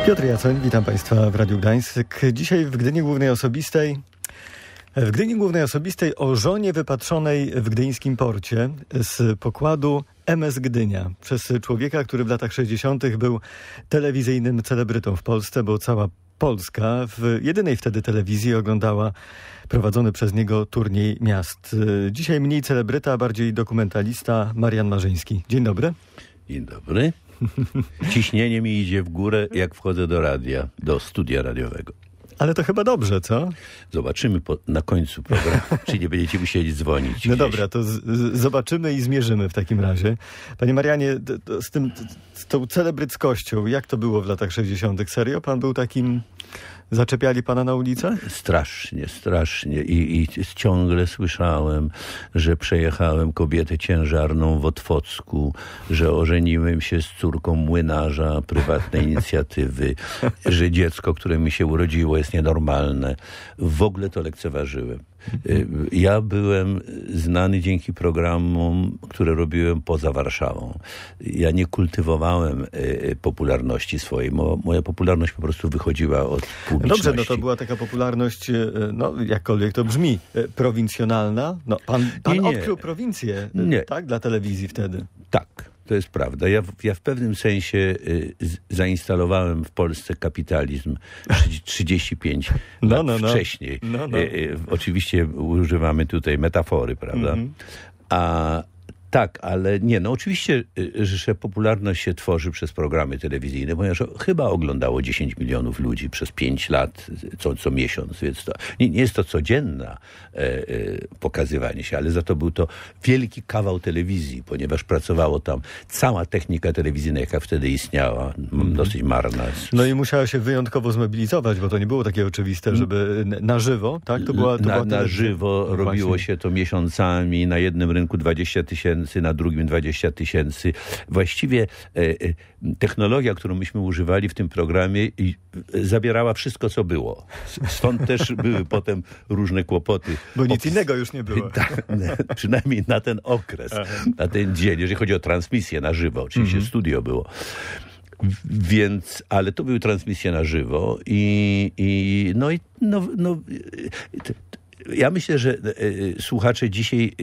Piotr Jacoń, witam Państwa w Radiu Gdańsk. Dzisiaj w Gdyni Głównej Osobistej o żonie wypatrzonej w gdyńskim porcie z pokładu MS Gdynia przez człowieka, który w latach 60. był telewizyjnym celebrytą w Polsce, bo cała Polska w jedynej wtedy telewizji oglądała prowadzony przez niego turniej miast. Dzisiaj mniej celebryta, bardziej dokumentalista Marian Marzyński. Dzień dobry. Dzień dobry. Ciśnienie mi idzie w górę, jak wchodzę do studia radiowego. Ale to chyba dobrze, co? Zobaczymy na końcu programu, czy nie będziecie musieli dzwonić. No dobra, to zobaczymy i zmierzymy w takim razie. Panie Marianie, z tą celebryckością, jak to było w latach 60? Serio? Pan był takim... Zaczepiali pana na ulicach? Strasznie. I ciągle słyszałem, że przejechałem kobietę ciężarną w Otwocku, że ożeniłem się z córką młynarza prywatnej inicjatywy, że dziecko, które mi się urodziło, jest nienormalne. W ogóle to lekceważyłem. Ja byłem znany dzięki programom, które robiłem poza Warszawą. Ja nie kultywowałem popularności swojej. Moja popularność po prostu wychodziła od publiczności. Dobrze, no to była taka popularność, jakkolwiek to brzmi, prowincjonalna. No, pan odkrył prowincję, tak, dla telewizji wtedy. Tak. To jest prawda. Ja w pewnym sensie zainstalowałem w Polsce kapitalizm 35 lat wcześniej. Oczywiście używamy tutaj metafory, prawda? Tak, ale nie, oczywiście, że popularność się tworzy przez programy telewizyjne, ponieważ chyba oglądało 10 milionów ludzi przez 5 lat co miesiąc, więc to nie jest to codzienne pokazywanie się, ale za to był to wielki kawał telewizji, ponieważ pracowało tam cała technika telewizyjna, jaka wtedy istniała, dosyć marna. No i musiała się wyjątkowo zmobilizować, bo to nie było takie oczywiste, żeby na żywo, tak? To była na żywo robiło się to miesiącami, na jednym rynku 20 000, na drugim 20 000. Właściwie technologia, którą myśmy używali w tym programie, zabierała wszystko, co było. Stąd też były potem różne kłopoty. Bo nic innego już nie było. Przynajmniej na ten okres, na ten dzień, jeżeli chodzi o transmisję na żywo. Oczywiście studio było. Więc, ale to były transmisje na żywo ja myślę, że słuchacze dzisiaj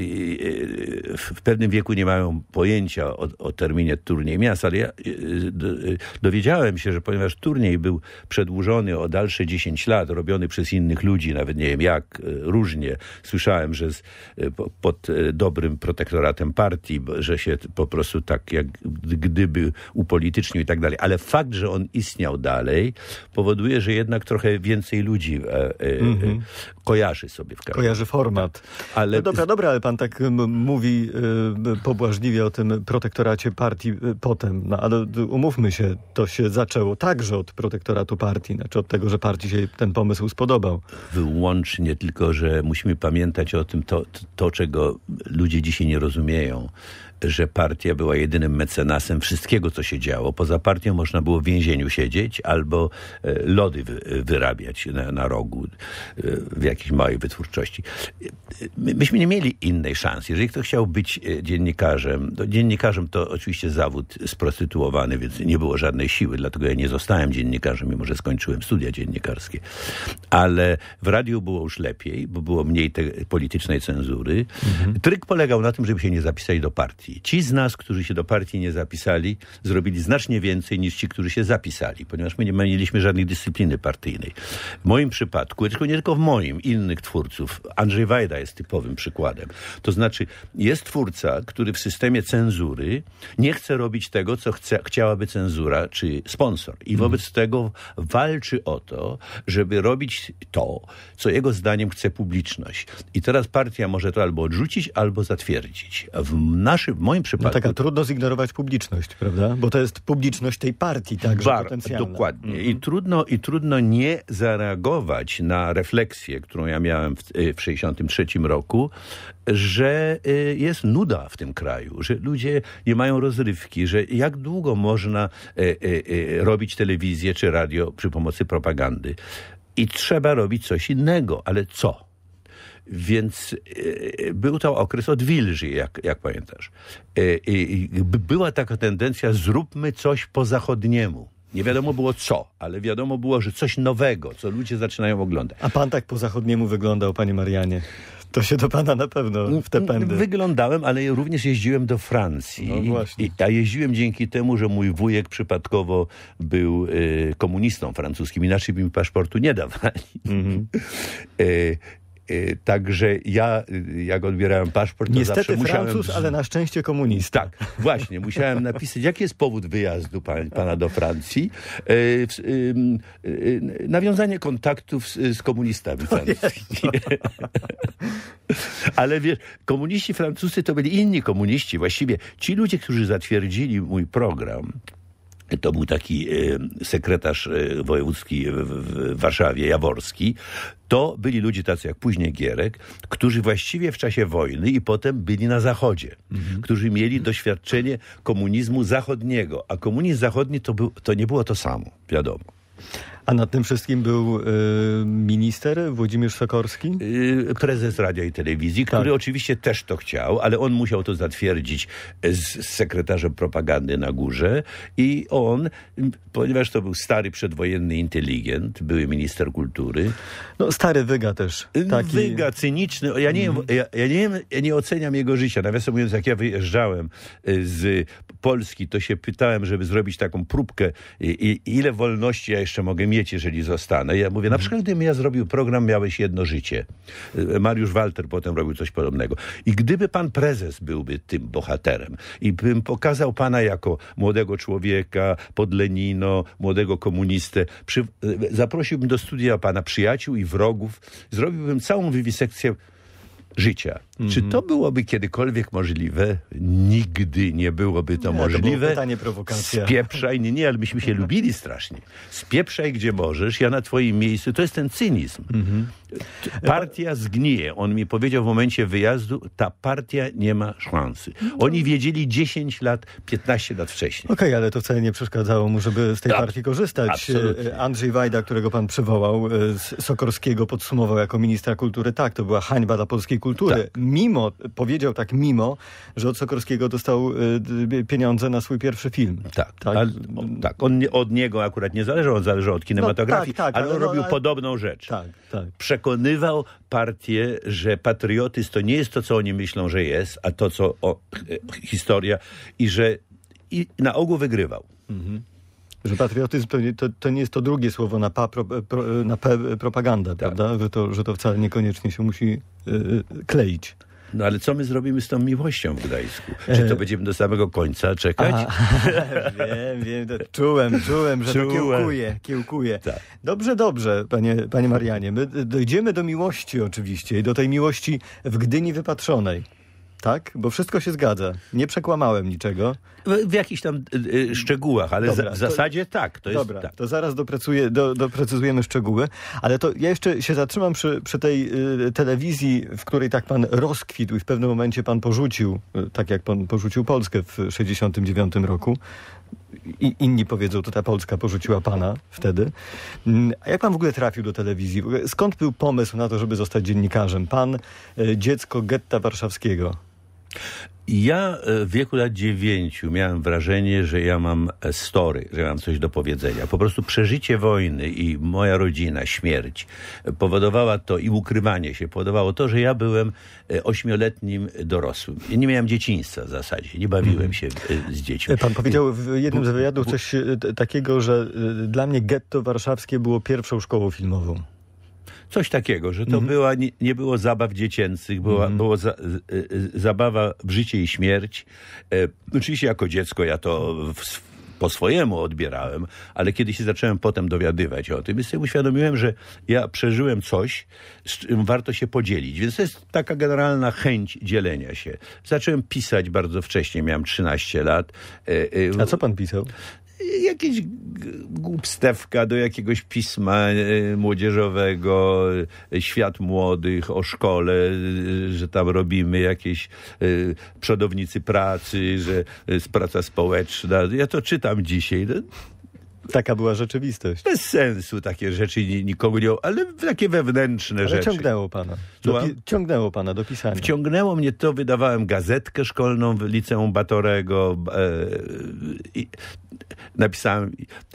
w pewnym wieku nie mają pojęcia o terminie turniej miast, ale ja dowiedziałem się, że ponieważ turniej był przedłużony o dalsze 10 lat, robiony przez innych ludzi, nawet nie wiem jak, różnie. Słyszałem, że pod dobrym protektoratem partii, że się po prostu tak jak gdyby upolitycznił i tak dalej. Ale fakt, że on istniał dalej, powoduje, że jednak trochę więcej ludzi kojarzy sobie. Kojarzy format. Ale... No dobra, ale pan tak mówi pobłażliwie o tym protektoracie partii potem. No ale umówmy się, to się zaczęło także od protektoratu partii, znaczy od tego, że partii się ten pomysł spodobał. Wyłącznie, tylko że musimy pamiętać o tym, to czego ludzie dzisiaj nie rozumieją, że partia była jedynym mecenasem wszystkiego, co się działo. Poza partią można było w więzieniu siedzieć albo lody wyrabiać na rogu w jakiejś małej wytwórczości. Myśmy nie mieli innej szansy. Jeżeli ktoś chciał być dziennikarzem to oczywiście zawód sprostytuowany, więc nie było żadnej siły, dlatego ja nie zostałem dziennikarzem, mimo że skończyłem studia dziennikarskie. Ale w radiu było już lepiej, bo było mniej tej politycznej cenzury. Tryk polegał na tym, żeby się nie zapisać do partii. Ci z nas, którzy się do partii nie zapisali, zrobili znacznie więcej niż ci, którzy się zapisali, ponieważ my nie mieliśmy żadnej dyscypliny partyjnej. W moim przypadku, nie tylko w moim, innych twórców, Andrzej Wajda jest typowym przykładem. To znaczy, jest twórca, który w systemie cenzury nie chce robić tego, co chciałaby cenzura czy sponsor. I wobec tego walczy o to, żeby robić to, co jego zdaniem chce publiczność. I teraz partia może to albo odrzucić, albo zatwierdzić. W moim przypadku... Trudno zignorować publiczność, prawda? Bo to jest publiczność tej partii także potencjalna. Dokładnie. I trudno nie zareagować na refleksję, którą ja miałem w 1963 roku, że jest nuda w tym kraju, że ludzie nie mają rozrywki, że jak długo można robić telewizję czy radio przy pomocy propagandy. I trzeba robić coś innego. Ale co? Więc był to okres odwilży, jak pamiętasz. Była taka tendencja, zróbmy coś po zachodniemu. Nie wiadomo było co, ale wiadomo było, że coś nowego, co ludzie zaczynają oglądać. A pan tak po zachodniemu wyglądał, panie Marianie. To się do pana na pewno w te pędy. Wyglądałem, ale również jeździłem do Francji. No właśnie. A jeździłem dzięki temu, że mój wujek przypadkowo był komunistą francuskim. Inaczej by mi paszportu nie dawali. Także ja, jak odbierałem paszport, to niestety zawsze musiałem... Francuz, ale na szczęście komunista. Tak, właśnie. Musiałem napisać, jaki jest powód wyjazdu pana do Francji. Nawiązanie kontaktów z komunistami francuskimi. Ale wiesz, komuniści francuscy to byli inni komuniści. Właściwie ci ludzie, którzy zatwierdzili mój program, to był taki sekretarz wojewódzki w Warszawie, Jaworski. To byli ludzie tacy jak później Gierek, którzy właściwie w czasie wojny i potem byli na Zachodzie, którzy mieli doświadczenie komunizmu zachodniego, a komunizm zachodni to nie było to samo, wiadomo. A nad tym wszystkim był minister Włodzimierz Sokorski? Prezes Radia i Telewizji, który oczywiście też to chciał, ale on musiał to zatwierdzić z sekretarzem propagandy na górze i on, ponieważ to był stary przedwojenny inteligent, były minister kultury. No stary Wyga też. Taki... Wyga, cyniczny. Ja nie oceniam jego życia. Nawiasem mówiąc, jak ja wyjeżdżałem z Polski, to się pytałem, żeby zrobić taką próbkę, ile wolności ja jeszcze mogę mieć, jeżeli zostanę. Ja mówię, na przykład gdybym ja zrobił program Miałeś jedno życie. Mariusz Walter potem robił coś podobnego. I gdyby pan prezes byłby tym bohaterem i bym pokazał pana jako młodego człowieka, pod Lenino, młodego komunistę, zaprosiłbym do studia pana przyjaciół i wrogów, zrobiłbym całą wiwisekcję życia. Czy to byłoby kiedykolwiek możliwe? Nigdy nie byłoby to możliwe. To było pytanie, prowokacja. Spieprzaj, nie, ale myśmy się lubili strasznie. Spieprzaj gdzie możesz, ja na twoim miejscu. To jest ten cynizm. Partia zgnije. On mi powiedział w momencie wyjazdu, ta partia nie ma szansy. Oni wiedzieli 10 lat, 15 lat wcześniej. Okej, ale to wcale nie przeszkadzało mu, żeby z tej partii korzystać. Absolutnie. Andrzej Wajda, którego pan przywołał, z Sokorskiego podsumował jako ministra kultury. Tak, to była hańba dla polskiej kultury. Tak. Powiedział tak, że od Sokorskiego dostał pieniądze na swój pierwszy film. Tak. On od niego akurat nie zależał, on zależał od kinematografii, ale on robił podobną rzecz. Tak. Przekonywał partię, że patriotyzm to nie jest to, co oni myślą, że jest, a to, co historia i na ogół wygrywał. Że patriotyzm to nie jest to drugie słowo na propaganda, prawda? Że to wcale niekoniecznie się musi kleić. No ale co my zrobimy z tą miłością w Gdańsku? Czy to będziemy do samego końca czekać? Wiem. Czułem, że to kiełkuje. Tak. Dobrze, panie Marianie. My dojdziemy do miłości oczywiście i do tej miłości w Gdyni wypatrzonej. Tak? Bo wszystko się zgadza. Nie przekłamałem niczego. W jakichś tam szczegółach, ale w zasadzie tak. To zaraz doprecyzujemy szczegóły. Ale to ja jeszcze się zatrzymam przy tej telewizji, w której tak pan rozkwitł i w pewnym momencie pan porzucił, tak jak pan porzucił Polskę w 1969 roku. I inni powiedzą, to ta Polska porzuciła pana wtedy. A jak pan w ogóle trafił do telewizji? Skąd był pomysł na to, żeby zostać dziennikarzem? Pan, dziecko getta warszawskiego. Ja w wieku lat 9 miałem wrażenie, że ja mam story, że mam coś do powiedzenia. Po prostu przeżycie wojny i moja rodzina, śmierć powodowała to i ukrywanie się powodowało to, że ja byłem 8-letnim dorosłym. Nie miałem dzieciństwa w zasadzie, nie bawiłem się z dziećmi. Pan powiedział w jednym z wywiadów coś takiego, że dla mnie getto warszawskie było pierwszą szkołą filmową. Coś takiego, że to nie było zabaw dziecięcych, było zabawa w życie i śmierć. Oczywiście jako dziecko ja to po swojemu odbierałem, ale kiedy się zacząłem potem dowiadywać o tym, sobie uświadomiłem, że ja przeżyłem coś, z czym warto się podzielić. Więc to jest taka generalna chęć dzielenia się. Zacząłem pisać bardzo wcześnie, miałem 13 lat. A co pan pisał? Jakieś głupstewka do jakiegoś pisma młodzieżowego, Świat Młodych, o szkole, że tam robimy jakieś przodownicy pracy, że jest praca społeczna. Ja to czytam dzisiaj. Taka była rzeczywistość. Bez sensu takie rzeczy nikogo nie... Ale takie wewnętrzne rzeczy. Ciągnęło pana. Ciągnęło pana do pisania. Wciągnęło mnie to, wydawałem gazetkę szkolną w liceum Batorego. Napisałem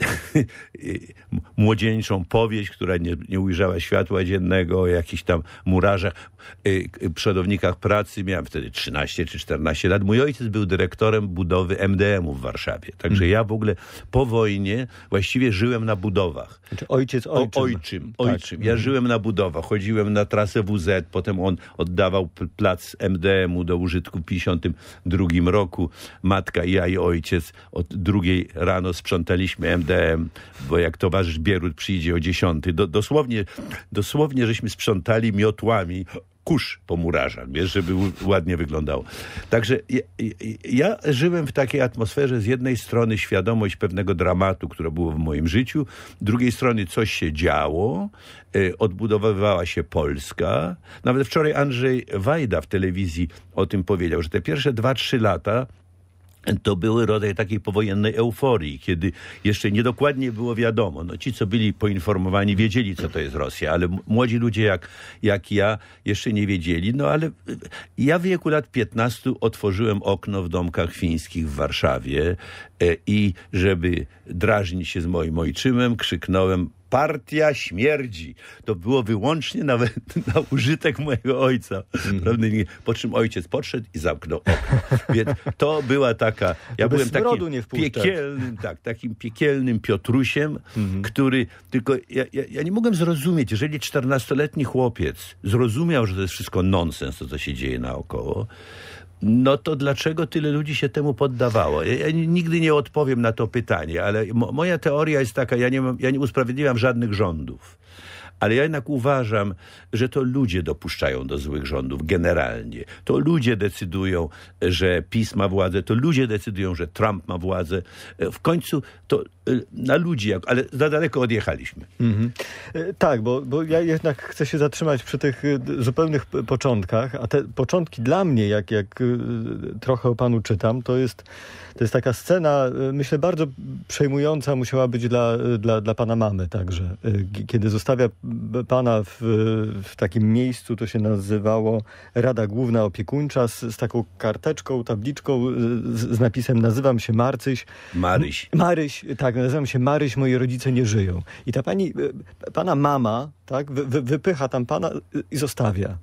młodzieńczą powieść, która nie ujrzała światła dziennego, o jakichś tam murarzach, przodownikach pracy. Miałem wtedy 13 czy 14 lat. Mój ojciec był dyrektorem budowy MDM-u w Warszawie. Także ja w ogóle po wojnie właściwie żyłem na budowach. Znaczy ojczym. Ojczym. Ja żyłem na budowach. Chodziłem na trasę WZ. Potem on oddawał plac MDM-u do użytku w 1952 roku. Matka, ja i ojciec od 2 rano sprzątaliśmy MDM, bo jak towarzysz Bierut przyjdzie o 10, dosłownie żeśmy sprzątali miotłami kurz po murarzach, wiesz, żeby ładnie wyglądało. Także ja żyłem w takiej atmosferze, z jednej strony świadomość pewnego dramatu, które było w moim życiu, z drugiej strony coś się działo, odbudowywała się Polska. Nawet wczoraj Andrzej Wajda w telewizji o tym powiedział, że te pierwsze 2-3 lata to były rodzaj takiej powojennej euforii, kiedy jeszcze niedokładnie było wiadomo. No ci, co byli poinformowani, wiedzieli, co to jest Rosja, ale młodzi ludzie jak ja jeszcze nie wiedzieli. No ale ja w wieku lat 15 otworzyłem okno w domkach fińskich w Warszawie i żeby drażnić się z moim ojczymem, krzyknąłem: partia śmierdzi. To było wyłącznie na użytek mojego ojca. Prawda? Po czym ojciec podszedł i zamknął okno. Więc to była taka... Ja byłem takim piekielnym Piotrusiem, który... Tylko ja nie mogłem zrozumieć, jeżeli 14-letni chłopiec zrozumiał, że to jest wszystko nonsens, to co się dzieje naokoło, no to dlaczego tyle ludzi się temu poddawało? Ja nigdy nie odpowiem na to pytanie, ale moja teoria jest taka, ja nie usprawiedliwiam żadnych rządów. Ale ja jednak uważam, że to ludzie dopuszczają do złych rządów generalnie. To ludzie decydują, że PiS ma władzę, to ludzie decydują, że Trump ma władzę. W końcu to na ludzi, ale za daleko odjechaliśmy. Tak, bo ja jednak chcę się zatrzymać przy tych zupełnych początkach, a te początki dla mnie, jak trochę o panu czytam, to jest taka scena, myślę, bardzo przejmująca musiała być dla pana mamy także. Kiedy zostawia pana w takim miejscu, to się nazywało Rada Główna Opiekuńcza, z taką karteczką, tabliczką z napisem: nazywam się Maryś, tak, nazywam się Maryś, moi rodzice nie żyją. I ta pana mama, tak, wypycha tam pana i zostawia.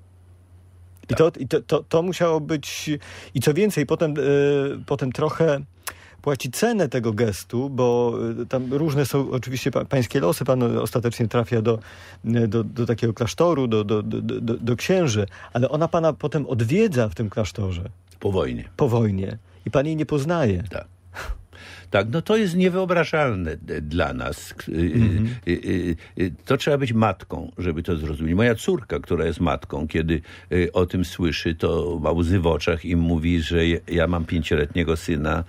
I to musiało być... I co więcej, potem trochę płaci cenę tego gestu, bo tam różne są oczywiście pańskie losy. Pan ostatecznie trafia do takiego klasztoru, do księży, ale ona pana potem odwiedza w tym klasztorze. Po wojnie. I pan jej nie poznaje. Tak, no to jest niewyobrażalne dla nas. To trzeba być matką, żeby to zrozumieć. Moja córka, która jest matką, kiedy o tym słyszy, to ma łzy w oczach i mówi, że ja mam 5-letniego syna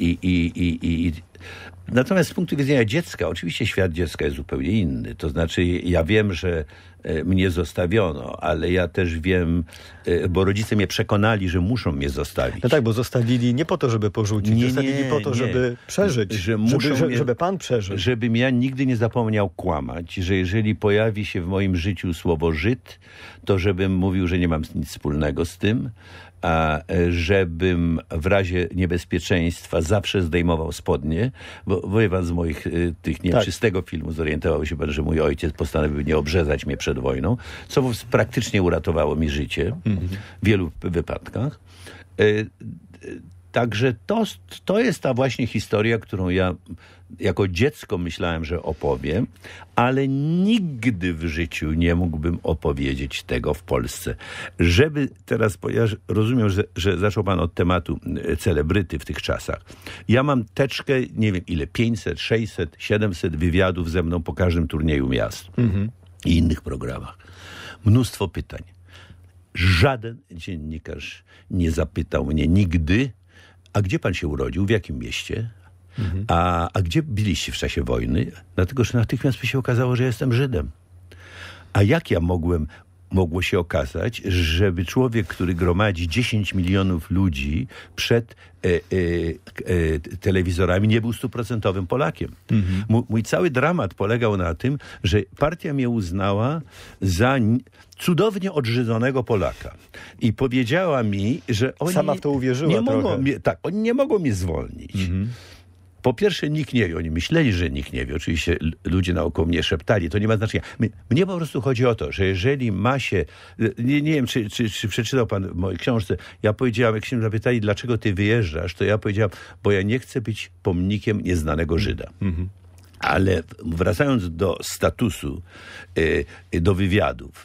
Natomiast z punktu widzenia dziecka, oczywiście świat dziecka jest zupełnie inny. To znaczy, ja wiem, że mnie zostawiono, ale ja też wiem, bo rodzice mnie przekonali, że muszą mnie zostawić. No tak, bo zostawili nie po to, żeby porzucić, zostawili po to, żeby przeżyć, żeby pan przeżył. Żebym ja nigdy nie zapomniał kłamać, że jeżeli pojawi się w moim życiu słowo Żyd, to żebym mówił, że nie mam nic wspólnego z tym, a żebym w razie niebezpieczeństwa zawsze zdejmował spodnie, bo wie pan z moich tych nieczystego filmu zorientował się pan, że mój ojciec postanowił nie obrzezać mnie przed wojną, co praktycznie uratowało mi życie w wielu wypadkach. Także to jest ta właśnie historia, którą ja jako dziecko myślałem, że opowiem, ale nigdy w życiu nie mógłbym opowiedzieć tego w Polsce. Żeby teraz, ja rozumiem, że zaczął pan od tematu celebryty w tych czasach. Ja mam teczkę, nie wiem ile, 500, 600, 700 wywiadów ze mną po każdym turnieju miast i innych programach. Mnóstwo pytań. Żaden dziennikarz nie zapytał mnie nigdy, a gdzie pan się urodził, w jakim mieście? A gdzie byliście w czasie wojny? Dlatego, że natychmiast by się okazało, że jestem Żydem. A jak ja mogłem mogło się okazać, żeby człowiek, który gromadzi 10 milionów ludzi przed telewizorami, nie był 100% Polakiem. Mój cały dramat polegał na tym, że partia mnie uznała za cudownie odżydzonego Polaka. I powiedziała mi, że oni sama w to uwierzyła oni nie mogą mnie zwolnić. Po pierwsze, nikt nie wie. Oni myśleli, że nikt nie wie. Oczywiście ludzie naokoło mnie szeptali. To nie ma znaczenia. Mnie po prostu chodzi o to, że jeżeli ma się... Nie wiem, czy przeczytał pan w mojej książce. Ja powiedziałem, jak się mnie zapytali, dlaczego ty wyjeżdżasz, to ja powiedziałem, bo ja nie chcę być pomnikiem nieznanego Żyda. Ale wracając do statusu, do wywiadów,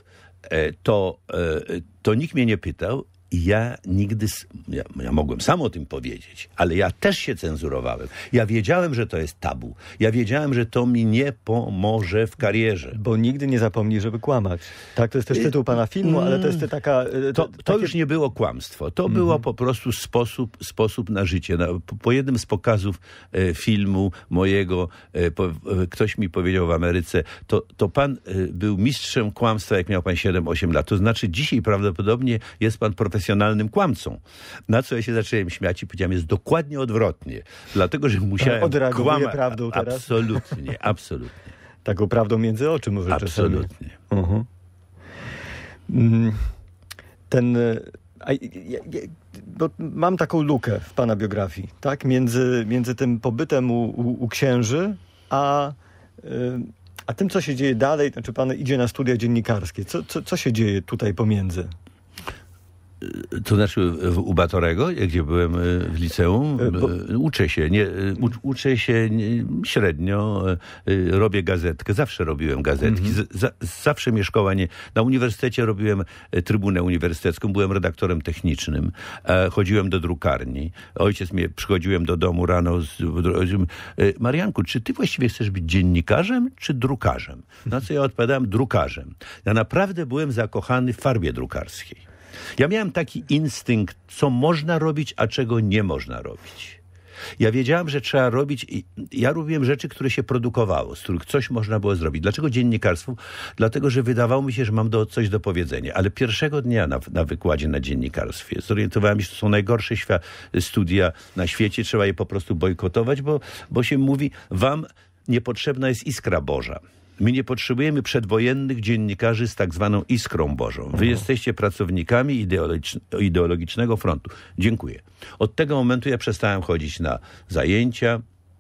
to nikt mnie nie pytał. Ja nigdy, ja mogłem sam o tym powiedzieć, ale ja też się cenzurowałem. Ja wiedziałem, że to jest tabu. Ja wiedziałem, że to mi nie pomoże w karierze. Bo nigdy nie zapomnij, żeby kłamać. Tak, to jest też tytuł pana filmu, ale to jest taka... To już nie było kłamstwo. To było po prostu sposób na życie. Po jednym z pokazów filmu mojego, ktoś mi powiedział w Ameryce, to pan był mistrzem kłamstwa, jak miał pan 7-8 lat. To znaczy dzisiaj prawdopodobnie jest pan profesjonalnym kłamcą. Na co ja się zacząłem śmiać i powiedziałem, jest dokładnie odwrotnie. Dlatego, że musiałem kłamać. Prawdą teraz? Absolutnie. Taką prawdą między oczy może czasami. Absolutnie. Bo mam taką lukę w pana biografii, tak? Między tym pobytem u księży, a tym, co się dzieje dalej. Znaczy pan idzie na studia dziennikarskie. Co się dzieje tutaj pomiędzy? To znaczy u Batorego, gdzie byłem w liceum, uczę się średnio, robię gazetkę, zawsze robiłem gazetki, zawsze mnie szkoła nie... Na uniwersytecie robiłem trybunę uniwersytecką, byłem redaktorem technicznym, chodziłem do drukarni, przychodziłem do domu rano Marianku, czy ty właściwie chcesz być dziennikarzem, czy drukarzem? Na co ja odpowiadałem, drukarzem. Ja naprawdę byłem zakochany w farbie drukarskiej. Ja miałem taki instynkt, co można robić, a czego nie można robić. Ja wiedziałem, że trzeba robić... Ja robiłem rzeczy, które się produkowało, z których coś można było zrobić. Dlaczego dziennikarstwo? Dlatego, że wydawało mi się, że mam coś do powiedzenia. Ale pierwszego dnia na wykładzie na dziennikarstwie zorientowałem się, że to są najgorsze studia na świecie. Trzeba je po prostu bojkotować, bo się mówi, wam niepotrzebna jest iskra Boża. My nie potrzebujemy przedwojennych dziennikarzy z tak zwaną iskrą Bożą. Wy jesteście pracownikami ideologicznego frontu. Dziękuję. Od tego momentu ja przestałem chodzić na zajęcia.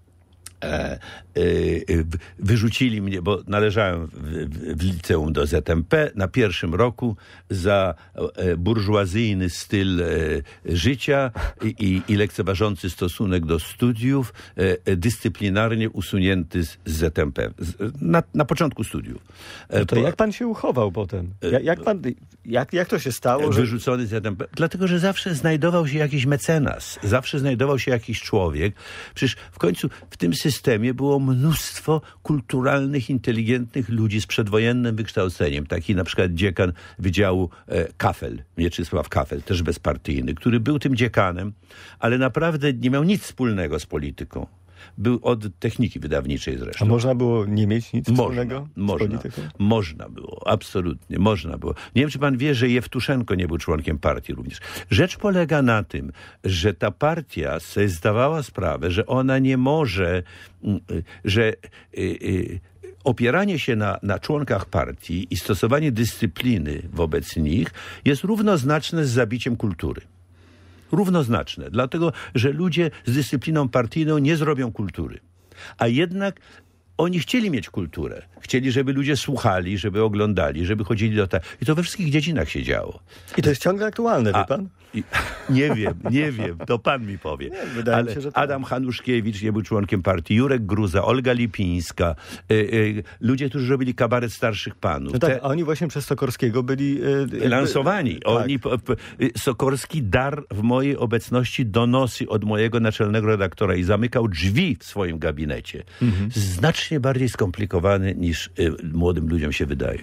Wyrzucili mnie, bo należałem w liceum do ZMP na pierwszym roku za burżuazyjny styl życia i lekceważący stosunek do studiów, dyscyplinarnie usunięty z ZMP. Na początku studiów. To jak pan się uchował potem? Jak to się stało? Wyrzucony z ZMP? Dlatego, że zawsze znajdował się jakiś mecenas. Zawsze znajdował się jakiś człowiek. Przecież w końcu w tym systemie było mnóstwo kulturalnych, inteligentnych ludzi z przedwojennym wykształceniem. Taki na przykład dziekan Wydziału Kafel, Mieczysław Kafel, też bezpartyjny, który był tym dziekanem, ale naprawdę nie miał nic wspólnego z polityką. Był od techniki wydawniczej zresztą. A można było nie mieć nic wspólnego z polityką? Można było, absolutnie, można było. Nie wiem, czy pan wie, że Jewtuszenko nie był członkiem partii również. Rzecz polega na tym, że ta partia sobie zdawała sprawę, że ona nie może, że opieranie się na członkach partii i stosowanie dyscypliny wobec nich jest równoznaczne z zabiciem kultury. Równoznaczne, dlatego, że ludzie z dyscypliną partyjną nie zrobią kultury. A jednak oni chcieli mieć kulturę. Chcieli, żeby ludzie słuchali, żeby oglądali, żeby chodzili do... I to we wszystkich dziedzinach się działo. I to jest ciągle aktualne, wie pan? Nie wiem, to pan mi powie. Wydaje mi się, że tak. Adam Hanuszkiewicz nie był członkiem partii, Jurek Gruza, Olga Lipińska, ludzie, którzy robili kabaret starszych panów. No tak, a oni właśnie przez Sokorskiego byli... lansowani. Tak. Sokorski darł w mojej obecności donosy od mojego naczelnego redaktora i zamykał drzwi w swoim gabinecie. Znacznie bardziej skomplikowany niż młodym ludziom się wydaje.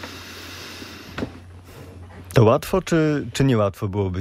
To łatwo, czy niełatwo było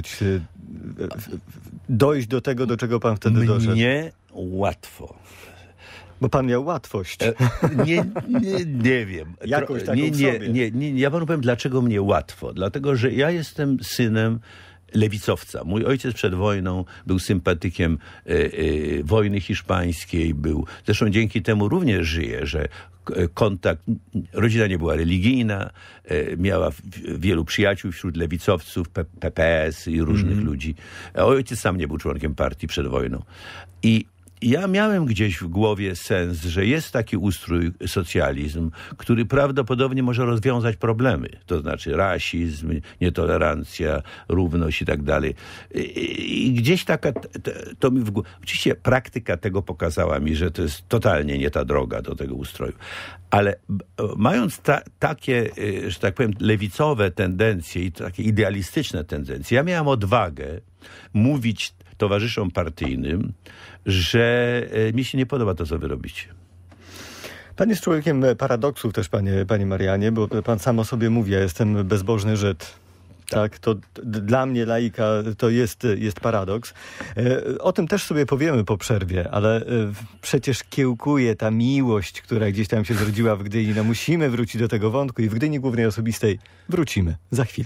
dojść do tego, do czego pan wtedy doszedł? Mnie łatwo. Bo pan miał łatwość. Nie wiem. Jakąś taką w sobie. Ja panu powiem, dlaczego mnie łatwo. Dlatego, że ja jestem synem lewicowca. Mój ojciec przed wojną był sympatykiem wojny hiszpańskiej. Zresztą dzięki temu również żyje, że kontakt, rodzina nie była religijna, miała wielu przyjaciół wśród lewicowców, PPS i różnych ludzi. A ojciec sam nie był członkiem partii przed wojną. I ja miałem gdzieś w głowie sens, że jest taki ustrój, socjalizm, który prawdopodobnie może rozwiązać problemy. To znaczy rasizm, nietolerancja, równość i tak dalej. I gdzieś taka, to mi w głowie... Oczywiście praktyka tego pokazała mi, że to jest totalnie nie ta droga do tego ustroju. Ale mając takie, że tak powiem, lewicowe tendencje i takie idealistyczne tendencje, ja miałem odwagę mówić towarzyszom partyjnym, że mi się nie podoba to, co wy robicie. Pan jest człowiekiem paradoksów też, panie Marianie, bo pan sam o sobie mówi, ja jestem bezbożny Żyd. Tak, to dla mnie, laika, to jest paradoks. O tym też sobie powiemy po przerwie, ale przecież kiełkuje ta miłość, która gdzieś tam się zrodziła w Gdyni. No musimy wrócić do tego wątku i w Gdyni Głównej Osobistej wrócimy za chwilę.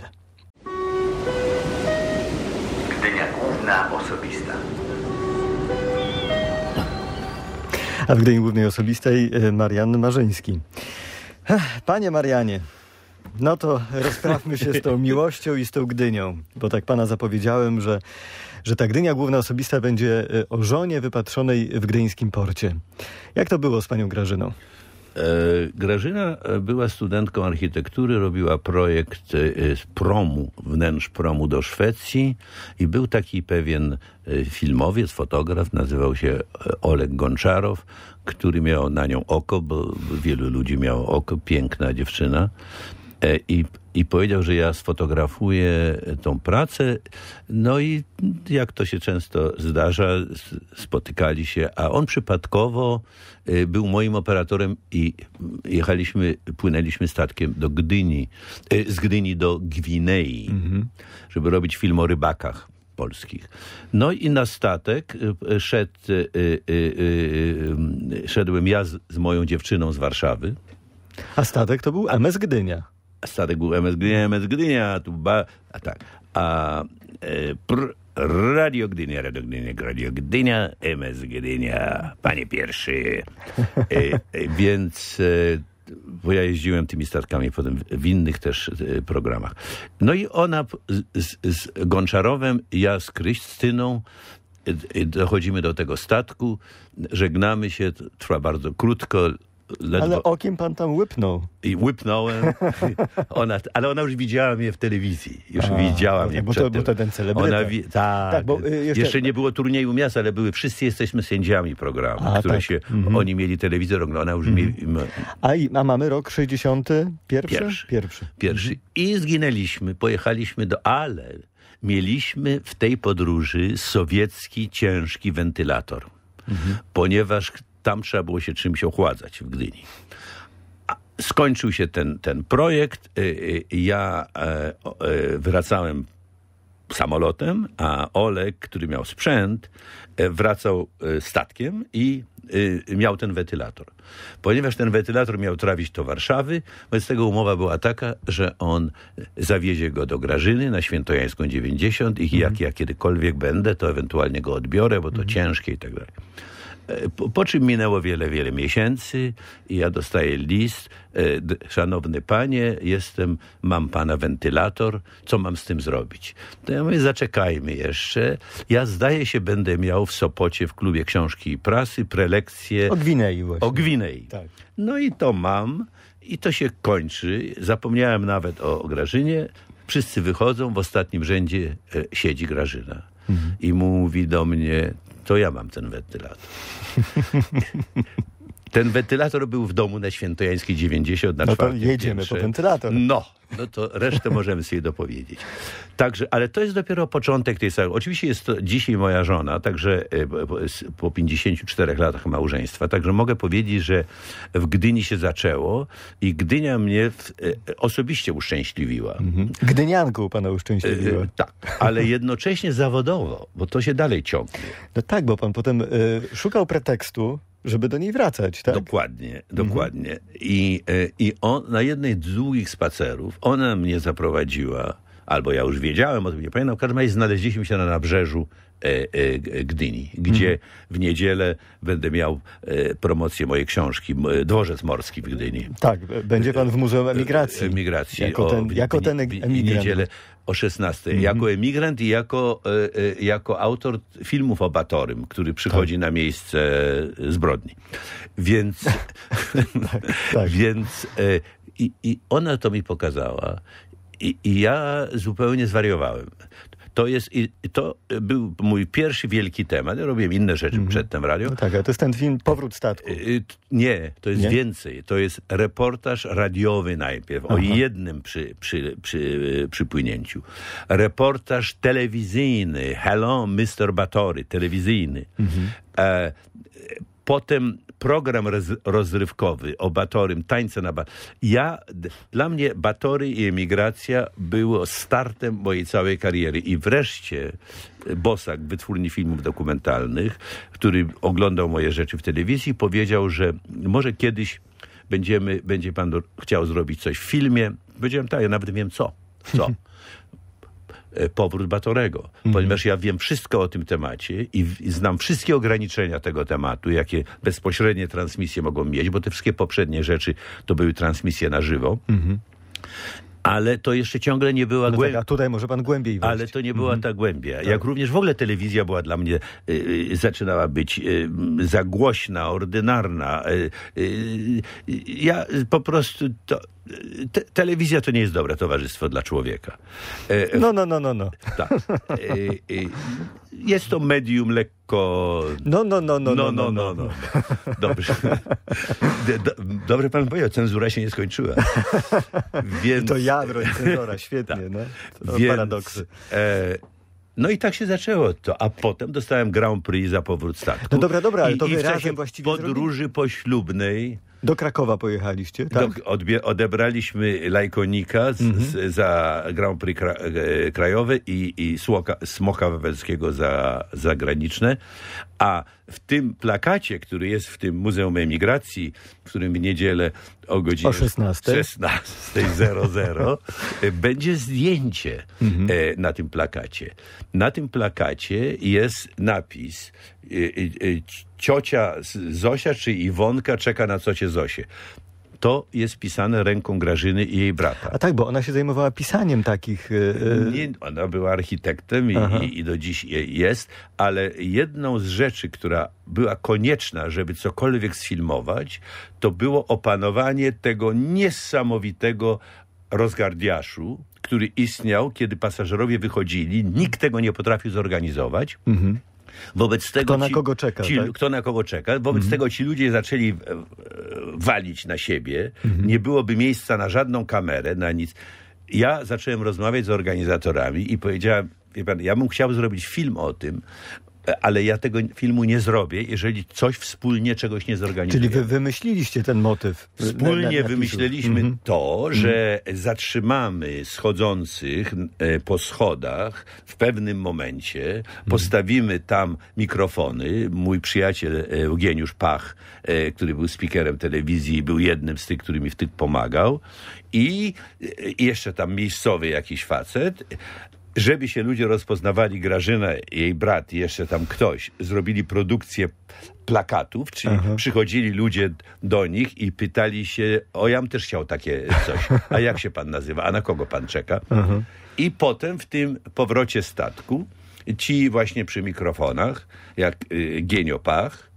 Gdynia Główna Osobista. A w Gdyni Głównej Osobistej Marian Marzyński. Panie Marianie, no to rozprawmy się z tą miłością i z tą Gdynią, bo tak pana zapowiedziałem, że ta Gdynia Główna Osobista będzie o żonie wypatrzonej w gdyńskim porcie. Jak to było z panią Grażyną? Grażyna była studentką architektury, robiła projekt z promu, wnętrz promu do Szwecji i był taki pewien filmowiec, fotograf, nazywał się Oleg Gonczarow, który miał na nią oko, bo wielu ludzi miało oko, piękna dziewczyna. I powiedział, że ja sfotografuję tą pracę. No i jak to się często zdarza, spotykali się, a on przypadkowo był moim operatorem i płynęliśmy statkiem do Gdyni, z Gdyni do Gwinei, żeby robić film o rybakach polskich. No i na statek szedłem ja z moją dziewczyną z Warszawy. A statek to był MS Gdynia. Statek był MS Gdynia, Radio Gdynia, MS Gdynia, panie pierwszy. Więc bo ja jeździłem tymi statkami potem w innych też programach. No i ona z Gonczarowem, ja z Krystyną, dochodzimy do tego statku, żegnamy się, trwa bardzo krótko. Ale okiem pan tam łypnął. I łypnąłem. Ale ona już widziała mnie w telewizji. Już widziała mnie. Bo to ten celebryta. Tak, bo jeszcze nie było turnieju miast, ale wszyscy jesteśmy sędziami programu, które się... Oni mieli telewizor, ona już A mamy rok 61? Pierwszy. I zginęliśmy, pojechaliśmy ale mieliśmy w tej podróży sowiecki, ciężki wentylator. Ponieważ tam trzeba było się czymś ochładzać w Gdyni. Skończył się ten projekt. Ja wracałem samolotem, a Olek, który miał sprzęt, wracał statkiem i miał ten wentylator. Ponieważ ten wentylator miał trafić do Warszawy, wobec tego umowa była taka, że on zawiezie go do Grażyny na Świętojańską 90 i jak ja kiedykolwiek będę, to ewentualnie go odbiorę, bo to ciężkie i tak dalej. Po czym minęło wiele miesięcy i ja dostaję list. Szanowny panie, mam pana wentylator, co mam z tym zrobić? To ja mówię, zaczekajmy jeszcze. Ja zdaje się będę miał w Sopocie w Klubie Książki i Prasy prelekcję... O Gwinei właśnie. O Gwinei. Tak. No i to mam i to się kończy. Zapomniałem nawet o Grażynie. Wszyscy wychodzą, w ostatnim rzędzie siedzi Grażyna. I mówi do mnie... To ja mam ten wentylator. Ten wentylator był w domu na Świętojańskiej 90 na 4. No to jedziemy piętrze. po wentylator. No to resztę możemy sobie dopowiedzieć. Także, ale to jest dopiero początek tej całej... Oczywiście jest to dzisiaj moja żona, także po 54 latach małżeństwa, także mogę powiedzieć, że w Gdyni się zaczęło i Gdynia mnie osobiście uszczęśliwiła. Gdynianką pana uszczęśliwiła. Tak, ale jednocześnie zawodowo, bo to się dalej ciągnie. No tak, bo pan potem szukał pretekstu, żeby do niej wracać, tak? Dokładnie. I on na jednej z długich spacerów, ona mnie zaprowadziła, albo ja już wiedziałem, o tym nie pamiętam, w każdym razie znaleźliśmy się na nabrzeżu Gdyni, gdzie w niedzielę będę miał promocję mojej książki Dworzec Morski w Gdyni. Tak, będzie pan w Muzeum Emigracji. Jako ten emigrant. Niedzielę o 16:00. Jako emigrant i jako autor filmów o Batorym, który przychodzi na miejsce zbrodni. Więc więc i ona to mi pokazała i ja zupełnie zwariowałem. To był mój pierwszy wielki temat. Ja robiłem inne rzeczy przedtem w radio. No tak, ale to jest ten film Powrót statku. Nie, to jest więcej. To jest reportaż radiowy najpierw, o jednym przypłynięciu. Reportaż telewizyjny, Hello, Mr. Batory, telewizyjny. Potem program rozrywkowy o Batorym, tańce na Dla mnie Batory i emigracja było startem mojej całej kariery. I wreszcie Bosak, wytwórni filmów dokumentalnych, który oglądał moje rzeczy w telewizji, powiedział, że może kiedyś będzie pan chciał zrobić coś w filmie. Powiedziałem, tak, ja nawet wiem co. Powrót Batorego, ponieważ ja wiem wszystko o tym temacie i znam wszystkie ograniczenia tego tematu, jakie bezpośrednie transmisje mogą mieć, bo te wszystkie poprzednie rzeczy to były transmisje na żywo. Ale to jeszcze ciągle nie była głębia. A tutaj może pan głębiej wejść. Ale to nie była ta głębia. Jak również w ogóle telewizja była dla mnie, zaczynała być za głośna, ordynarna. Ja po prostu telewizja to nie jest dobre towarzystwo dla człowieka. No. Tak. Jest to medium lekko... No. Dobrze. Dobrze pan powiedział, cenzura się nie skończyła. Więc... To ja broń cenzora, świetnie. Tak. Więc, paradoksy. No i tak się zaczęło to, a potem dostałem Grand Prix za Powrót statku. No dobra, ale to wy razem właściwie podróży poślubnej do Krakowa pojechaliście, tak? Odebraliśmy Lajkonika za Grand Prix krajowe i Smoka Wawelskiego za zagraniczne, a w tym plakacie, który jest w tym Muzeum Emigracji, w którym w niedzielę o godzinie 16:00 będzie zdjęcie na tym plakacie. Na tym plakacie jest napis ciocia Zosia czy Iwonka czeka na ciocie Zosię. To jest pisane ręką Grażyny i jej brata. A tak, bo ona się zajmowała pisaniem takich... Nie, ona była architektem i do dziś jest, ale jedną z rzeczy, która była konieczna, żeby cokolwiek sfilmować, to było opanowanie tego niesamowitego rozgardiaszu, który istniał, kiedy pasażerowie wychodzili. Nikt tego nie potrafił zorganizować. Wobec tego kto na kogo czeka, tak? Kto na kogo czeka. Wobec tego ci ludzie zaczęli walić na siebie. Nie byłoby miejsca na żadną kamerę, na nic. Ja zacząłem rozmawiać z organizatorami i powiedziałem, wie pan, ja bym chciał zrobić film o tym, ale ja tego filmu nie zrobię, jeżeli wspólnie czegoś nie zorganizujemy. Czyli wy wymyśliliście ten motyw. Wspólnie wymyśliliśmy to, że zatrzymamy schodzących po schodach w pewnym momencie, postawimy tam mikrofony. Mój przyjaciel Eugeniusz Pach, który był speakerem telewizji, był jednym z tych, który mi w tym pomagał i jeszcze tam miejscowy jakiś facet. Żeby się ludzie rozpoznawali, Grażyna, jej brat i jeszcze tam ktoś, zrobili produkcję plakatów, czyli przychodzili ludzie do nich i pytali się, ja bym też chciał takie coś, a jak się pan nazywa, a na kogo pan czeka? I potem w tym powrocie statku ci właśnie przy mikrofonach, jak Genio Pach,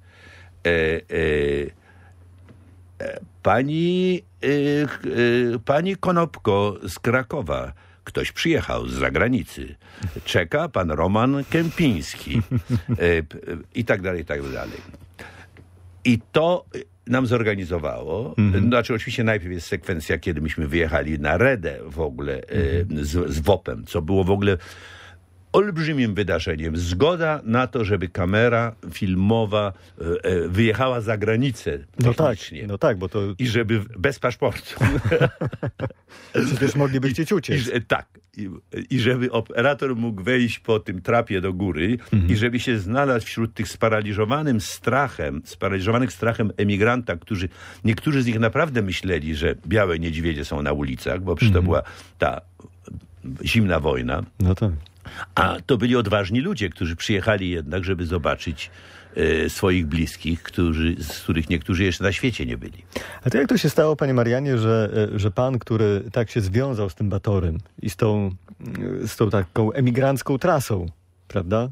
pani Konopko z Krakowa, ktoś przyjechał z zagranicy. Czeka pan Roman Kępiński. I tak dalej, i tak dalej. I to nam zorganizowało. Znaczy oczywiście najpierw jest sekwencja, kiedy myśmy wyjechali na Redę w ogóle z WOP-em, co było w ogóle olbrzymim wydarzeniem. Zgoda na to, żeby kamera filmowa wyjechała za granicę technicznie. No tak, bo to... I żeby bez paszportu. Przecież moglibyście uciec. I żeby operator mógł wejść po tym trapie do góry i żeby się znalazł wśród tych sparaliżowanych strachem emigranta, niektórzy z nich naprawdę myśleli, że białe niedźwiedzie są na ulicach, bo przecież to była ta zimna wojna. No tak. A to byli odważni ludzie, którzy przyjechali jednak, żeby zobaczyć swoich bliskich, z których niektórzy jeszcze na świecie nie byli. A to jak to się stało, panie Marianie, że pan, który tak się związał z tym Batorym i z tą taką emigrancką trasą, prawda?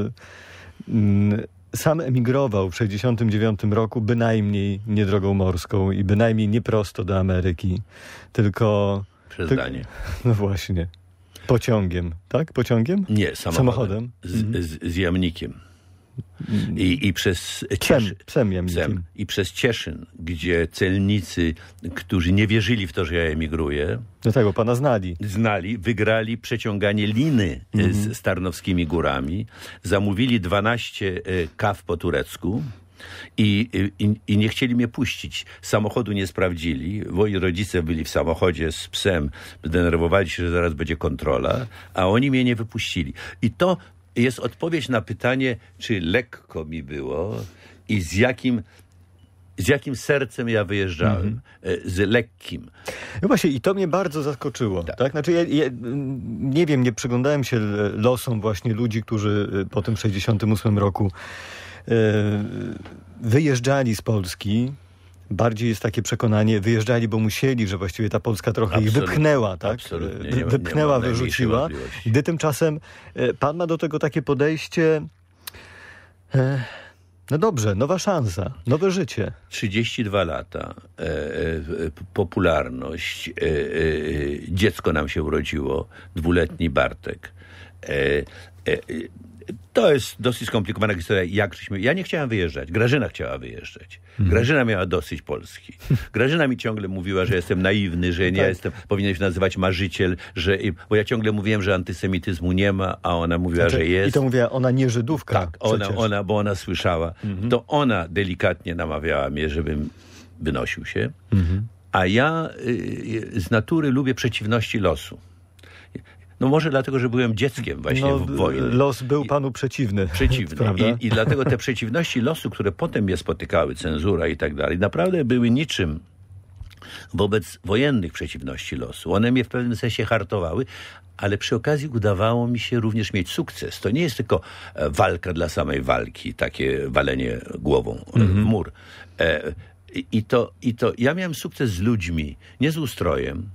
Sam emigrował w 1969 roku bynajmniej nie drogą morską i bynajmniej nie prosto do Ameryki, tylko... Przez Danię. No właśnie. Pociągiem, tak? Pociągiem? Nie, samochodem. Z jamnikiem. I przez psem jamnikiem. I przez Cieszyn, gdzie celnicy, którzy nie wierzyli w to, że ja emigruję, do tego pana wygrali przeciąganie liny z Tarnowskimi Górami, zamówili 12 kaw po turecku i nie chcieli mnie puścić. Samochodu nie sprawdzili. Moi rodzice byli w samochodzie z psem, denerwowali się, że zaraz będzie kontrola, a oni mnie nie wypuścili. I to jest odpowiedź na pytanie, czy lekko mi było i z jakim sercem ja wyjeżdżałem. Z lekkim. No właśnie, i to mnie bardzo zaskoczyło. Tak? Znaczy, ja nie wiem, nie przyglądałem się losom właśnie ludzi, którzy po tym 1968 roku wyjeżdżali z Polski. Bardziej jest takie przekonanie, wyjeżdżali, bo musieli, że właściwie ta Polska trochę ich wypchnęła, tak? Wypchnęła, wyrzuciła. Gdy tymczasem pan ma do tego takie podejście, no dobrze, nowa szansa, nowe życie. 32 lata, popularność, dziecko nam się urodziło, 2-letni Bartek. To jest dosyć skomplikowana historia. Ja nie chciałem wyjeżdżać. Grażyna chciała wyjeżdżać. Grażyna miała dosyć Polski. Grażyna mi ciągle mówiła, że jestem naiwny, że nie powinienem się nazywać marzyciel, bo ja ciągle mówiłem, że antysemityzmu nie ma, a ona mówiła, że jest. I to mówiła ona nie Żydówka. Tak, bo ona słyszała. To ona delikatnie namawiała mnie, żebym wynosił się. A ja z natury lubię przeciwności losu. No może dlatego, że byłem dzieckiem właśnie w wojnie. Los był panu przeciwny. I dlatego te przeciwności losu, które potem mnie spotykały, cenzura i tak dalej, naprawdę były niczym wobec wojennych przeciwności losu. One mnie w pewnym sensie hartowały, ale przy okazji udawało mi się również mieć sukces. To nie jest tylko walka dla samej walki, takie walenie głową w mur. Ja miałem sukces z ludźmi, nie z ustrojem.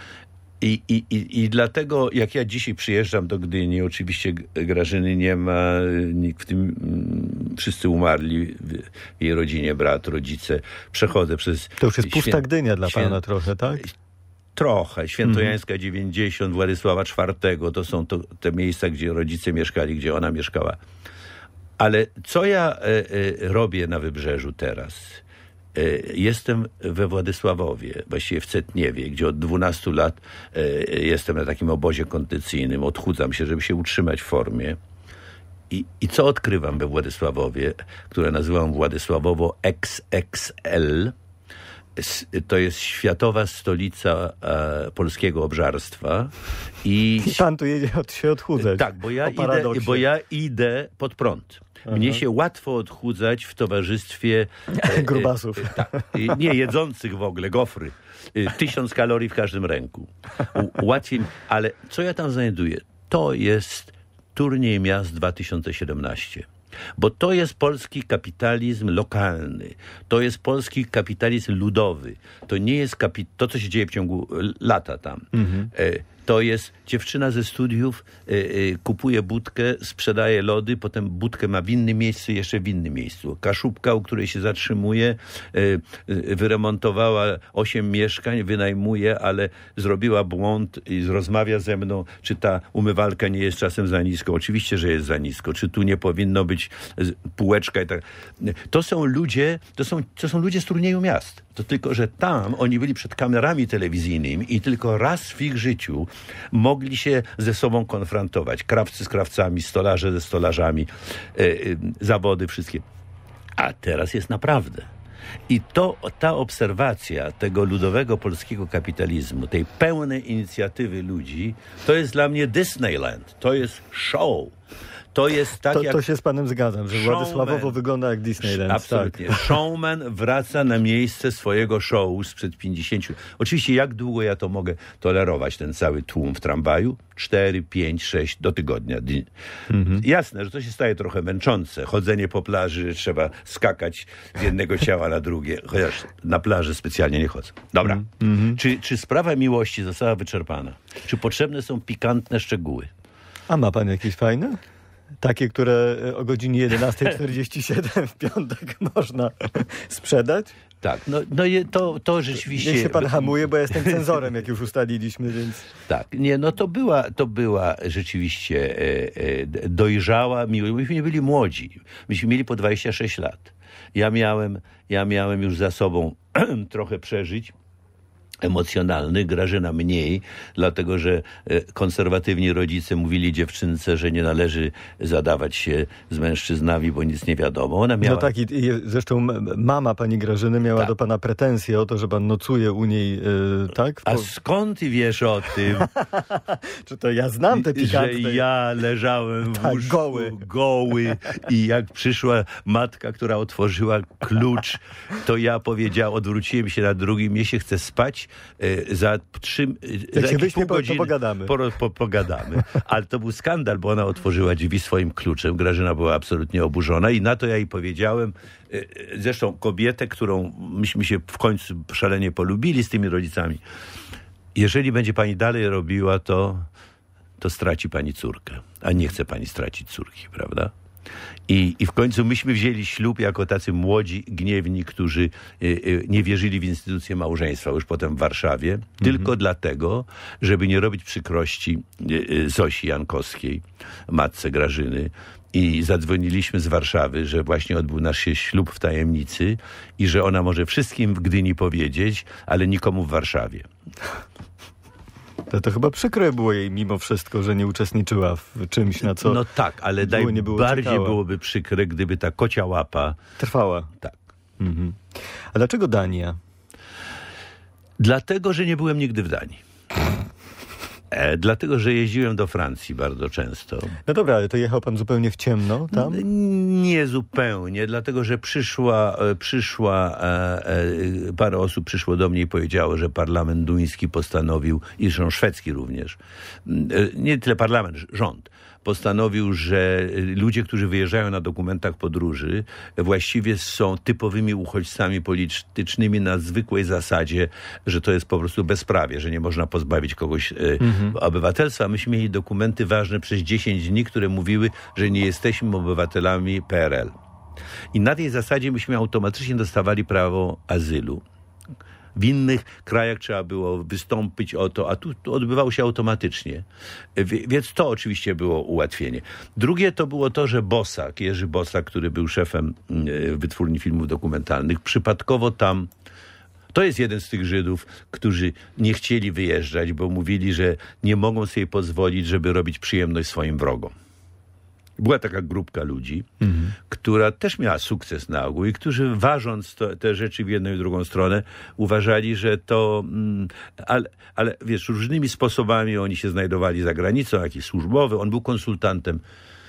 I dlatego, jak ja dzisiaj przyjeżdżam do Gdyni, oczywiście Grażyny nie ma, nikt w tym, wszyscy umarli w jej rodzinie, brat, rodzice. Przechodzę przez... To już jest pusta Gdynia dla pana trochę, tak? Trochę. Świętojańska 90, Władysława IV, to są te miejsca, gdzie rodzice mieszkali, gdzie ona mieszkała. Ale co ja robię na Wybrzeżu teraz? Jestem we Władysławowie, właściwie w Cetniewie, gdzie od 12 lat jestem na takim obozie kondycyjnym. Odchudzam się, żeby się utrzymać w formie. I co odkrywam we Władysławowie, które nazywam Władysławowo XXL. To jest światowa stolica polskiego obżarstwa. I pan tu jedzie się odchudzać. Tak, bo ja idę pod prąd. Mnie się łatwo odchudzać w towarzystwie grubasów. Nie jedzących w ogóle, gofry. 1000 kalorii w każdym ręku. Łatwiej, ale co ja tam znajduję? To jest turniej miast 2017. Bo to jest polski kapitalizm lokalny. To jest polski kapitalizm ludowy. To nie jest to, co się dzieje w ciągu lata tam. To jest dziewczyna ze studiów, kupuje budkę, sprzedaje lody, potem budkę ma w innym miejscu, jeszcze w innym miejscu. Kaszubka, u której się zatrzymuje, wyremontowała 8 mieszkań, wynajmuje, ale zrobiła błąd i rozmawia ze mną, czy ta umywalka nie jest czasem za nisko. Oczywiście, że jest za nisko. Czy tu nie powinno być półeczka i tak. To są ludzie z turnieju miast. To tylko, że tam oni byli przed kamerami telewizyjnymi i tylko raz w ich życiu mogli się ze sobą konfrontować. Krawcy z krawcami, stolarze ze stolarzami, zawody wszystkie. A teraz jest naprawdę. I ta obserwacja tego ludowego polskiego kapitalizmu, tej pełnej inicjatywy ludzi, to jest dla mnie Disneyland, to jest show. To jest tak to się z panem zgadzam, że Władysławowo wygląda jak Disneyland. Absolutnie. Tak. Showman wraca na miejsce swojego showu sprzed 50. Oczywiście jak długo ja to mogę tolerować, ten cały tłum w tramwaju? 4, 5, 6 do tygodnia. Jasne, że to się staje trochę męczące. Chodzenie po plaży, trzeba skakać z jednego ciała na drugie. Chociaż na plaży specjalnie nie chodzę. Dobra. Czy sprawa miłości została wyczerpana? Czy potrzebne są pikantne szczegóły? A ma pan jakieś fajne? Takie, które o godzinie 11:47 w piątek można sprzedać? Tak, to rzeczywiście... Niech się pan hamuje, bo ja jestem cenzorem, jak już ustaliliśmy, więc... Tak, to była rzeczywiście dojrzała miłość. Myśmy nie byli młodzi. Myśmy mieli po 26 lat. Ja miałem już za sobą trochę przeżyć emocjonalny, Grażyna mniej, dlatego że konserwatywni rodzice mówili dziewczynce, że nie należy zadawać się z mężczyznami, bo nic nie wiadomo. Ona miała... No tak, i zresztą mama pani Grażyny miała do pana pretensje o to, że pan nocuje u niej, tak? A skąd ty wiesz o tym? Czy to ja znam te pikantne... Że ja leżałem w łóżku goły i jak przyszła matka, która otworzyła klucz, to ja odwróciłem się na drugi, mnie się chce spać, za jakieś pół godziny pogadamy. Pogadamy. Ale to był skandal, bo ona otworzyła drzwi swoim kluczem. Grażyna była absolutnie oburzona i na to ja jej powiedziałem, zresztą kobietę, którą myśmy się w końcu szalenie polubili z tymi rodzicami. Jeżeli będzie pani dalej robiła to straci pani córkę. A nie chce pani stracić córki, prawda? I w końcu myśmy wzięli ślub jako tacy młodzi, gniewni, którzy nie wierzyli w instytucję małżeństwa już potem w Warszawie, tylko dlatego, żeby nie robić przykrości Zosi Jankowskiej, matce Grażyny. I zadzwoniliśmy z Warszawy, że właśnie odbył nasz się ślub w tajemnicy i że ona może wszystkim w Gdyni powiedzieć, ale nikomu w Warszawie. To chyba przykre było jej mimo wszystko, że nie uczestniczyła w czymś, na co... No tak, ale bardziej byłoby przykre, gdyby ta kocia łapa... Trwała. Tak. A dlaczego Dania? Dlatego, że nie byłem nigdy w Danii. Dlatego, że jeździłem do Francji bardzo często. No dobra, ale to jechał pan zupełnie w ciemno tam? Nie zupełnie, dlatego, że parę osób przyszło do mnie i powiedziało, że parlament duński postanowił, i zresztą szwedzki również, nie tyle parlament, rząd, postanowił, że ludzie, którzy wyjeżdżają na dokumentach podróży, właściwie są typowymi uchodźcami politycznymi na zwykłej zasadzie, że to jest po prostu bezprawie, że nie można pozbawić kogoś obywatelstwa. Myśmy mieli dokumenty ważne przez 10 dni, które mówiły, że nie jesteśmy obywatelami PRL. I na tej zasadzie myśmy automatycznie dostawali prawo azylu. W innych krajach trzeba było wystąpić o to, a tu odbywało się automatycznie. Więc to oczywiście było ułatwienie. Drugie to było to, że Bosak, Jerzy Bosak, który był szefem Wytwórni Filmów Dokumentalnych, przypadkowo tam... To jest jeden z tych Żydów, którzy nie chcieli wyjeżdżać, bo mówili, że nie mogą sobie pozwolić, żeby robić przyjemność swoim wrogom. Była taka grupka ludzi, która też miała sukces na ogół i którzy ważąc te rzeczy w jedną i drugą stronę uważali, że to... Ale wiesz, różnymi sposobami oni się znajdowali za granicą, jakiś służbowy. On był konsultantem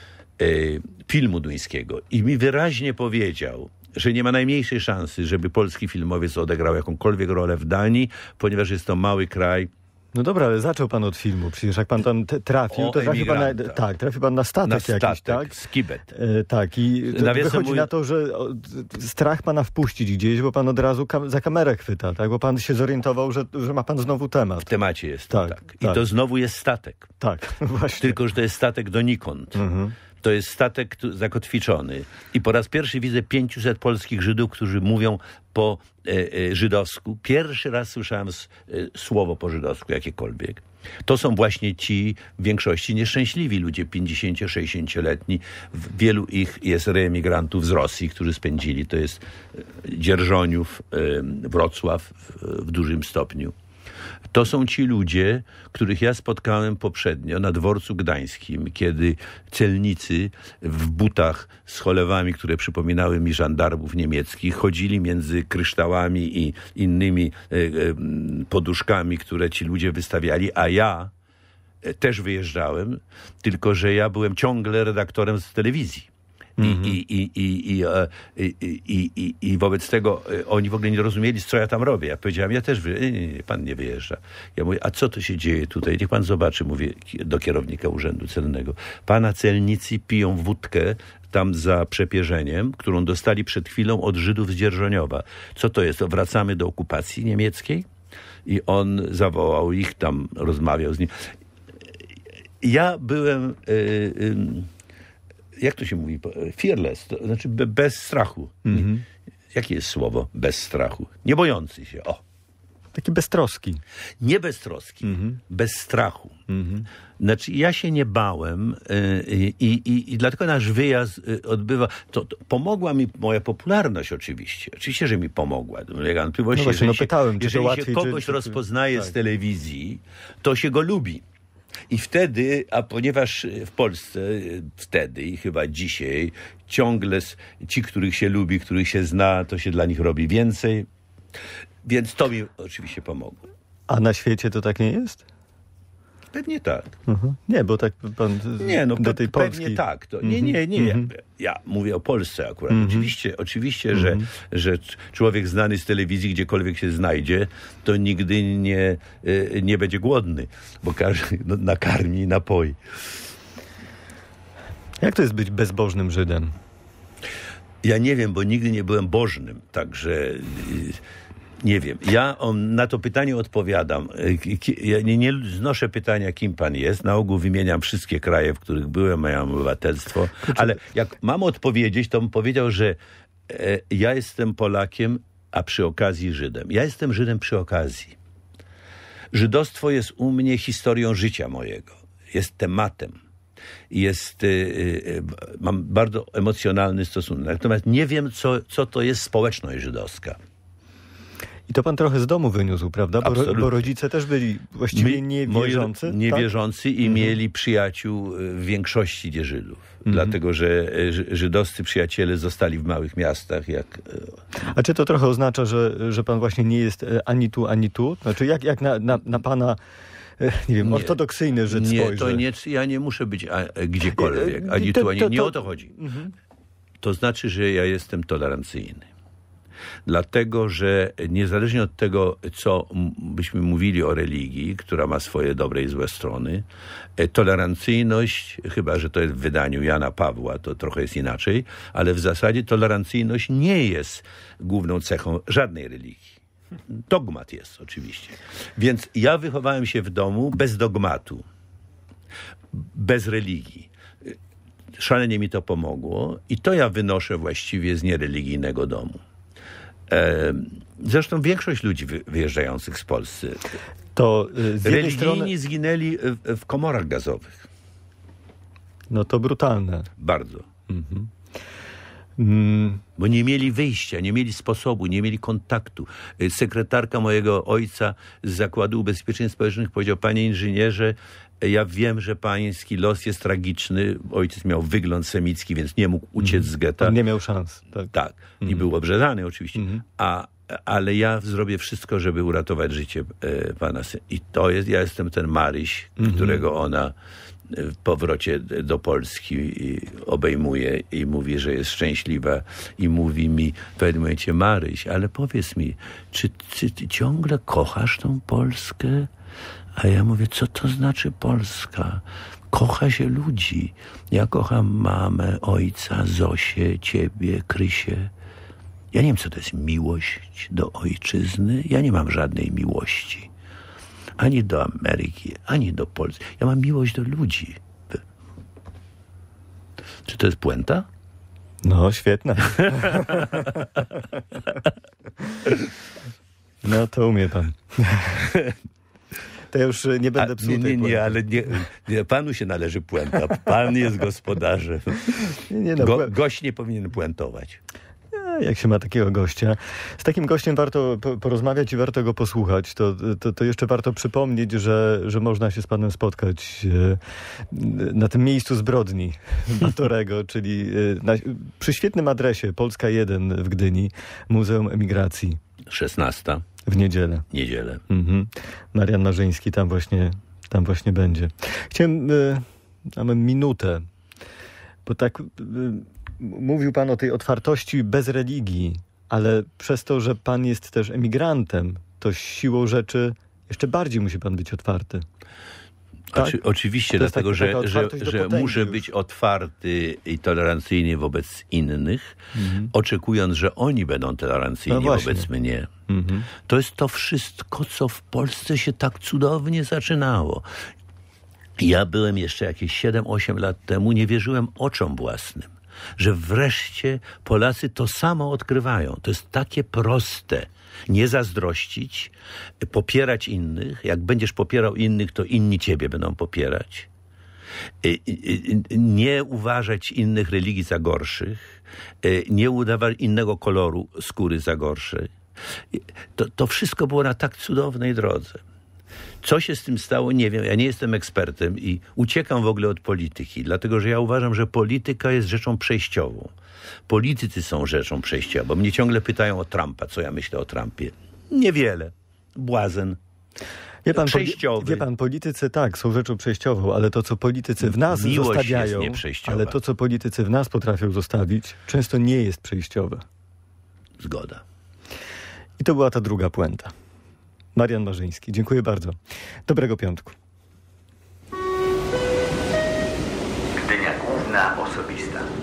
filmu duńskiego i mi wyraźnie powiedział, że nie ma najmniejszej szansy, żeby polski filmowiec odegrał jakąkolwiek rolę w Danii, ponieważ jest to mały kraj. No dobra, ale zaczął pan od filmu. Przecież jak pan tam trafił, to trafił pan na statek jakiś, tak? Skibet. Tak, i wychodzi na to, że strach pana wpuścić gdzieś, bo pan od razu za kamerę chwyta, tak? Bo pan się zorientował, że ma pan znowu temat. W temacie jest, tak. I to znowu jest statek. Tak, właśnie. Tylko, że to jest statek donikąd. To jest statek zakotwiczony. I po raz pierwszy widzę 500 polskich Żydów, którzy mówią po żydowsku. Pierwszy raz słyszałem słowo po żydowsku, jakiekolwiek. To są właśnie ci w większości nieszczęśliwi ludzie, 50-60-letni. Wielu ich jest reemigrantów z Rosji, którzy spędzili. To jest Dzierżoniów, Wrocław w dużym stopniu. To są ci ludzie, których ja spotkałem poprzednio na dworcu gdańskim, kiedy celnicy w butach z cholewami, które przypominały mi żandarmów niemieckich, chodzili między kryształami i innymi poduszkami, które ci ludzie wystawiali, a ja też wyjeżdżałem, tylko że ja byłem ciągle redaktorem z telewizji. I wobec tego oni w ogóle nie rozumieli, co ja tam robię. Ja powiedziałem, ja też nie, pan nie wyjeżdża. Ja mówię, a co to się dzieje tutaj? Niech pan zobaczy, mówię do kierownika Urzędu Celnego. Pana celnicy piją wódkę tam za Przepierzeniem, którą dostali przed chwilą od Żydów z Dzierżoniowa. Co to jest? To wracamy do okupacji niemieckiej? I on zawołał ich, tam rozmawiał z nim. Ja byłem... jak to się mówi? Fearless, to znaczy bez strachu. Jakie jest słowo bez strachu? Nie bojący się, o. Taki beztroski. Nie beztroski, bez strachu. Znaczy ja się nie bałem i dlatego nasz wyjazd odbywa... To pomogła mi moja popularność oczywiście. Oczywiście, że mi pomogła. Jeżeli się kogoś rozpoznaje z telewizji, to się go lubi. I wtedy, a ponieważ w Polsce wtedy i chyba dzisiaj ciągle ci, których się lubi, których się zna, to się dla nich robi więcej. Więc to mi oczywiście pomogło. A na świecie to tak nie jest? Pewnie tak. Nie, bo tak pan do tej Polski... Pewnie tak. To, nie. Ja mówię o Polsce akurat. Oczywiście, że człowiek znany z telewizji, gdziekolwiek się znajdzie, to nigdy nie będzie głodny, bo każdy nakarmi i napoi. Jak to jest być bezbożnym Żydem? Ja nie wiem, bo nigdy nie byłem bożnym, także... Nie wiem. Ja na to pytanie odpowiadam. Ja nie znoszę pytania, kim pan jest. Na ogół wymieniam wszystkie kraje, w których byłem, mam obywatelstwo. Ale jak mam odpowiedzieć, to bym powiedział, że ja jestem Polakiem, a przy okazji Żydem. Ja jestem Żydem przy okazji. Żydostwo jest u mnie historią życia mojego. Jest tematem. Mam bardzo emocjonalny stosunek. Natomiast nie wiem, co to jest społeczność żydowska. I to pan trochę z domu wyniósł, prawda? Bo rodzice też byli właściwie niewierzący. Niewierzący i mieli przyjaciół w większości nie Żydów. Dlatego, że żydowscy przyjaciele zostali w małych miastach. A czy to trochę oznacza, że pan właśnie nie jest ani tu, ani tu? Znaczy jak na pana... Nie wiem, ortodoksyjny Żyd spojrzy. Ja nie muszę być gdziekolwiek, ani tu, ani... Nie o to chodzi. To znaczy, że ja jestem tolerancyjny. Dlatego, że niezależnie od tego, co byśmy mówili o religii, która ma swoje dobre i złe strony, tolerancyjność, chyba że to jest w wydaniu Jana Pawła, to trochę jest inaczej, ale w zasadzie tolerancyjność nie jest główną cechą żadnej religii. Dogmat jest oczywiście. Więc ja wychowałem się w domu bez dogmatu, bez religii. Szalenie mi to pomogło i to ja wynoszę właściwie z niereligijnego domu. Zresztą większość ludzi wyjeżdżających z Polski to religijni zginęli w komorach gazowych. No to brutalne. Bardzo. Bo nie mieli wyjścia, nie mieli sposobu, nie mieli kontaktu. Sekretarka mojego ojca z Zakładu Ubezpieczeń Społecznych powiedział: panie inżynierze, ja wiem, że pański los jest tragiczny. Ojciec miał wygląd semicki, więc nie mógł uciec z getta. On nie miał szans. Tak. I był obrzezany oczywiście. Ale ja zrobię wszystko, żeby uratować życie pana syna. I to jest, ja jestem ten Maryś, którego ona w powrocie do Polski obejmuje i mówi, że jest szczęśliwa i mówi mi w pewnym momencie: Maryś, ale powiedz mi, czy ty ciągle kochasz tą Polskę? A ja mówię: co to znaczy Polska? Kocha się ludzi. Ja kocham mamę, ojca, Zosię, ciebie, Krysię. Ja nie wiem, co to jest miłość do ojczyzny. Ja nie mam żadnej miłości. Ani do Ameryki, ani do Polski. Ja mam miłość do ludzi. Czy to jest puenta? No, świetne. No, to umie pan. To ja już nie będę psuł tej puenty. Nie, ale panu się należy puenta. Pan jest gospodarzem. Gość nie powinien puentować. Jak się ma takiego gościa. Z takim gościem warto porozmawiać i warto go posłuchać. To jeszcze warto przypomnieć, że można się z panem spotkać na tym miejscu zbrodni Batorego, czyli przy świetnym adresie Polska 1 w Gdyni, Muzeum Emigracji. 16. W niedzielę. Marian Marzyński tam właśnie będzie. Chciałem, mamy minutę, bo tak mówił pan o tej otwartości bez religii, ale przez to, że pan jest też emigrantem, to siłą rzeczy jeszcze bardziej musi pan być otwarty. Tak? Oczywiście, dlatego że muszę być otwarty i tolerancyjny wobec innych, oczekując, że oni będą tolerancyjni wobec mnie. To jest to wszystko, co w Polsce się tak cudownie zaczynało. Ja byłem jeszcze jakieś 7-8 lat temu, nie wierzyłem oczom własnym, że wreszcie Polacy to samo odkrywają. To jest takie proste. Nie zazdrościć, popierać innych. Jak będziesz popierał innych, to inni ciebie będą popierać. Nie uważać innych religii za gorszych. Nie udawać innego koloru skóry za gorszy. To wszystko było na tak cudownej drodze. Co się z tym stało, nie wiem. Ja nie jestem ekspertem i uciekam w ogóle od polityki, dlatego że ja uważam, że polityka jest rzeczą przejściową. Politycy są rzeczą przejściową, bo mnie ciągle pytają o Trumpa, co ja myślę o Trumpie. Niewiele. Błazen. Przejściowy. Wie pan, politycy tak, są rzeczą przejściową, ale to, co politycy w nas zostawiają, ale to, co politycy w nas potrafią zostawić, często nie jest przejściowe. Zgoda. I to była ta druga puenta. Marian Marzyński, dziękuję bardzo. Dobrego piątku. Gdynia Główna Osobista.